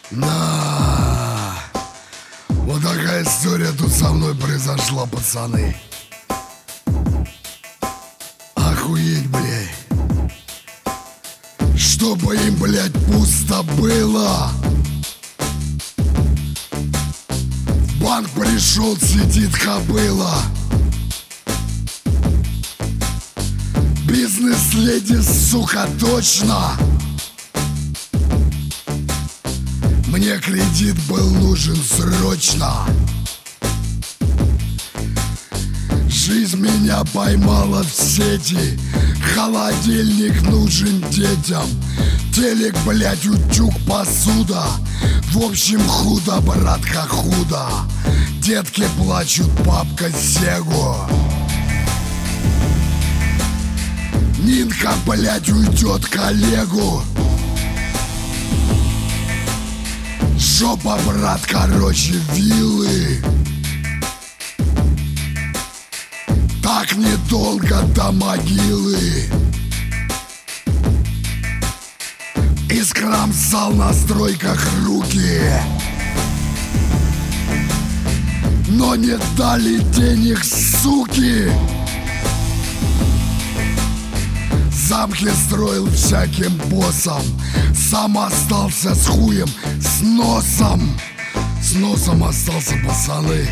Да, вот такая история тут со мной произошла, пацаны. Охуеть, блядь. Чтобы им, блядь, пусто было. В банк пришел, сидит кобыла. Бизнес-леди, сука, точно. Мне кредит был нужен срочно. Жизнь меня поймала в сети. Холодильник нужен детям. Телек, блядь, утюг, посуда. В общем, худо, братка, худо. Детки плачут, папка Сегу. Нинка, блядь, уйдет к Олегу. Жопа, брат, короче, вилы. Так недолго до могилы. Искромсал на стройках руки, но не дали денег, суки. Замки строил всяким боссом. Сам остался с хуем, с носом. С носом остался, пацаны.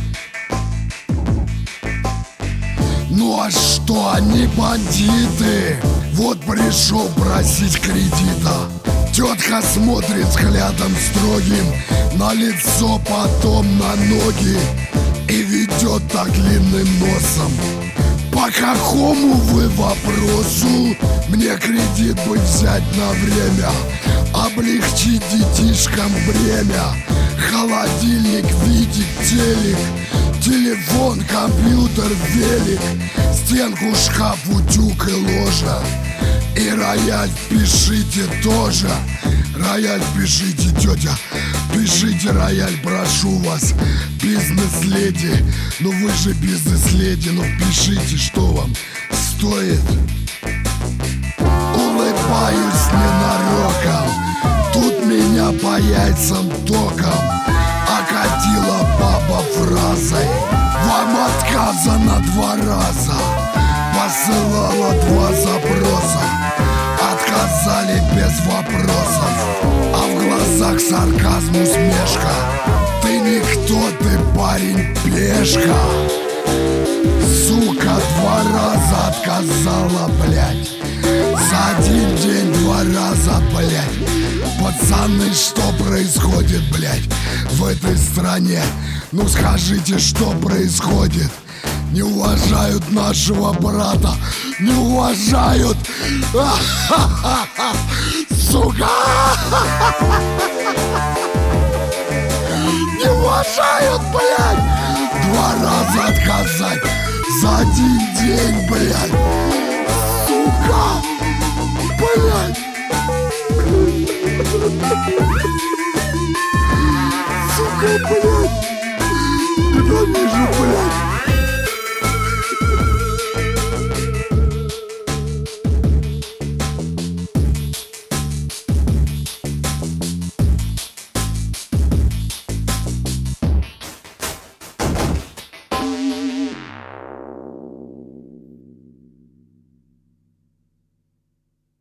Ну а что, они бандиты. Вот пришел просить кредита. Тетка смотрит взглядом строгим на лицо, потом на ноги, и ведет так длинным носом. По какому вы вопросу? Мне кредит бы взять на время, облегчить детишкам бремя. Холодильник, видик, телек, телефон, компьютер, велик, стенку, шкаф, утюг и ложа. И рояль пишите тоже. Рояль пишите, тетя. Пишите, рояль, прошу вас. Бизнес-леди. Ну вы же бизнес-леди. Ну пишите, что вам стоит. Улыбаюсь ненароком. Тут меня по яйцам током окатила баба фразой: вам отказано 2 раза. Посылала 2 запроса, отказали без вопросов. А в глазах сарказм, усмешка. Ты никто, ты парень, пешка. Сука, 2 раза отказала, блядь. За 1 день 2 раза, блядь. Пацаны, что происходит, блядь, в этой стране? Ну скажите, что происходит? Не уважают нашего брата. Не уважают. Сука. Не уважают, блядь. 2 раза отказать за 1 день, блядь.